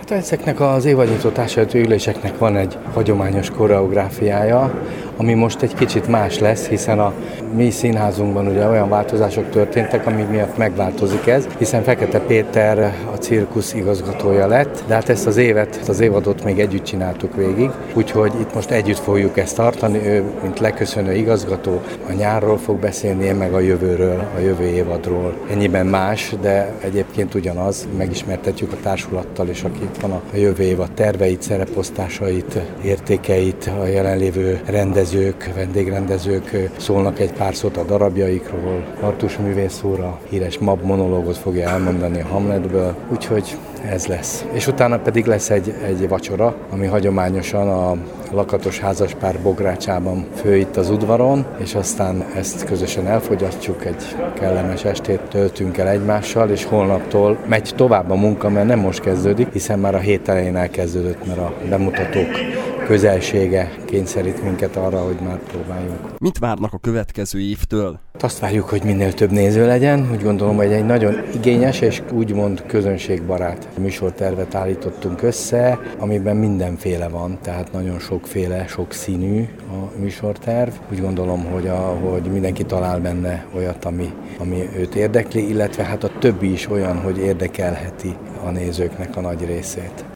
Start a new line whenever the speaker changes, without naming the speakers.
Ezeknek az évadnyitó társulási üléseknek van egy hagyományos koreográfiája, ami most egy kicsit más lesz, hiszen a mi színházunkban ugye olyan változások történtek, ami miatt megváltozik ez, hiszen Fekete Péter a cirkusz igazgatója lett, de hát ezt az évadot még együtt csináltuk végig, úgyhogy itt most együtt fogjuk ezt tartani, ő mint leköszönő igazgató a nyárról fog beszélni, én meg a jövőről, a jövő évadról. Ennyiben más, de egyébként ugyanaz, megismertetjük a társulattal, és aki itt van a jövő évad terveit, szereposztásait, értékeit, a jelenlévő rendezők, vendégrendezők szólnak egy pár szót a darabjaikról. Artus művész úr a híres Mab monológot fogja elmondani a Hamletből, úgyhogy ez lesz. És utána pedig lesz egy vacsora, ami hagyományosan a lakatos házaspár bográcsában főit az udvaron, és aztán ezt közösen elfogyasztjuk, egy kellemes estét töltünk el egymással, és holnaptól megy tovább a munka, mert nem most kezdődik, hiszen már a hét elején elkezdődött, mert a bemutatók közelsége kényszerít minket arra, hogy már próbáljunk.
Mit várnak a következő évtől?
Azt várjuk, hogy minél több néző legyen. Úgy gondolom, hogy egy nagyon igényes és úgymond közönségbarát műsortervet állítottunk össze, amiben mindenféle van, tehát nagyon sokféle, sokszínű a műsorterv. Úgy gondolom, hogy mindenki talál benne olyat, ami őt érdekli, illetve hát a többi is olyan, hogy érdekelheti a nézőknek a nagy részét.